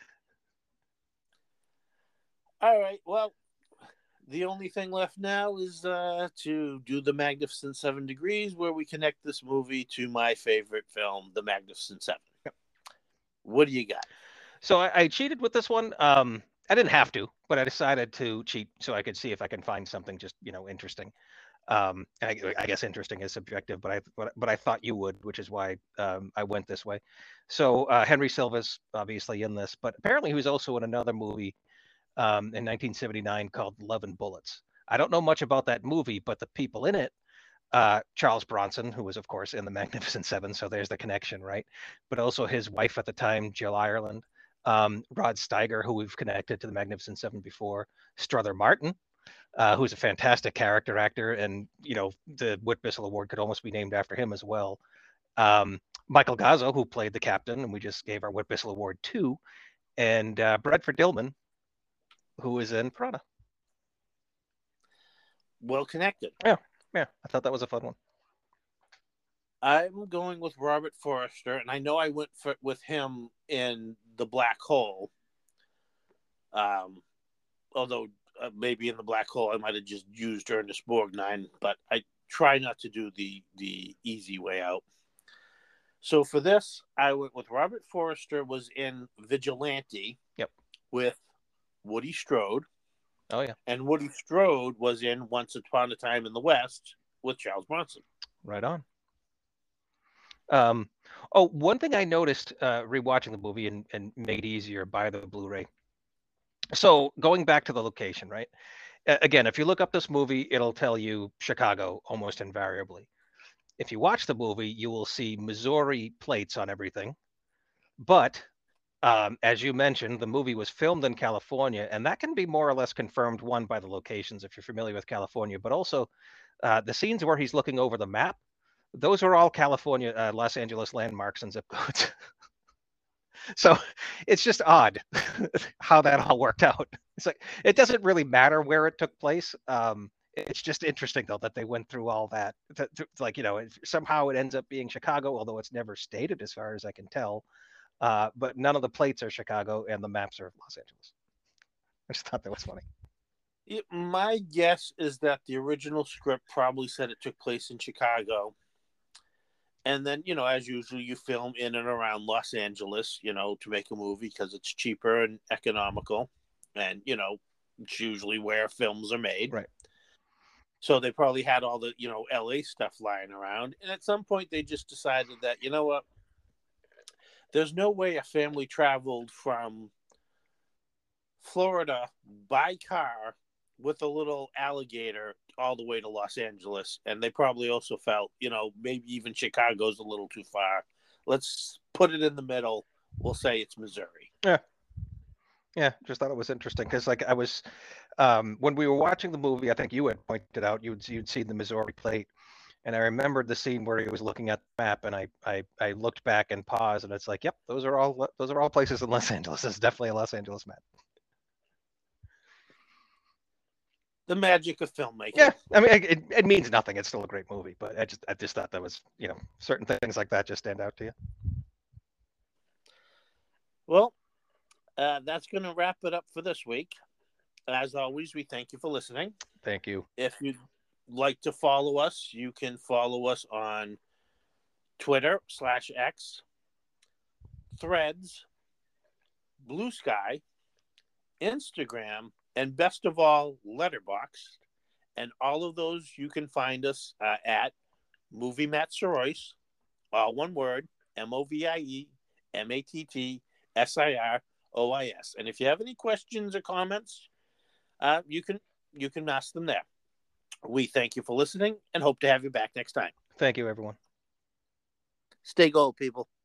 All right. Well, the only thing left now is to do the Magnificent Seven Degrees, where we connect this movie to my favorite film, The Magnificent Seven. Yep. What do you got? So I cheated with this one. I didn't have to, but I decided to cheat so I could see if I can find something just interesting. I guess interesting is subjective, but I thought you would, which is why I went this way. So Henry Silva's obviously in this, but apparently he was also in another movie in 1979 called Love and Bullets. I don't know much about that movie, but the people in it, Charles Bronson, who was, of course, in The Magnificent Seven, so there's the connection, right? But also his wife at the time, Jill Ireland, Rod Steiger, who we've connected to The Magnificent Seven before, Strother Martin, who's a fantastic character actor, and the Whit Bissell Award could almost be named after him as well. Michael Gazzo, who played the captain, and we just gave our Whit Bissell Award to, and Bradford Dillman, who is in Piranha. Well connected. Yeah, I thought that was a fun one. I'm going with Robert Forster, and I know I went with him in The Black Hole. Although maybe in The Black Hole I might have just used Ernest Borgnine, but I try not to do the easy way out. So for this, I went with Robert Forster was in Vigilante. Yep. With Woody Strode. Oh yeah. And Woody Strode was in Once Upon a Time in the West with Charles Bronson. Right on. One thing I noticed rewatching the movie and made easier by the Blu-ray. So going back to the location, right? Again, if you look up this movie, it'll tell you Chicago almost invariably. If you watch the movie, you will see Missouri plates on everything. But as you mentioned, the movie was filmed in California, and that can be more or less confirmed, one, by the locations, if you're familiar with California, but also the scenes where he's looking over the map, those are all California, Los Angeles landmarks and zip codes. So it's just odd how that all worked out. It's like, it doesn't really matter where it took place. It's just interesting, though, that they went through all that. Like, somehow it ends up being Chicago, although it's never stated as far as I can tell. But none of the plates are Chicago and the maps are Los Angeles. I just thought that was funny. My guess is that the original script probably said it took place in Chicago. And then, as usual, you film in and around Los Angeles, to make a movie because it's cheaper and economical. And, it's usually where films are made. Right. So they probably had all the, LA stuff lying around. And at some point they just decided that, you know what? There's no way a family traveled from Florida by car with a little alligator all the way to Los Angeles. And they probably also felt, maybe even Chicago's a little too far. Let's put it in the middle. We'll say it's Missouri. Yeah, just thought it was interesting because, like, I was when we were watching the movie, I think you had pointed out you'd seen the Missouri plate, and I remembered the scene where he was looking at the map, and I looked back and paused, and it's like, yep, those are all places in Los Angeles. It's definitely a Los Angeles map. The magic of filmmaking. Yeah, I mean, it means nothing. It's still a great movie, but I just thought that was, certain things like that just stand out to you. Well, that's going to wrap it up for this week. As always, we thank you for listening. Thank you. If you'd like to follow us, you can follow us on Twitter/X, Threads, Blue Sky, Instagram, and best of all, Letterboxd. And all of those you can find us at Movie Matt Sorois, all one word, MovieMattSirois. And if you have any questions or comments, you can ask them there. We thank you for listening and hope to have you back next time. Thank you, everyone. Stay gold, people.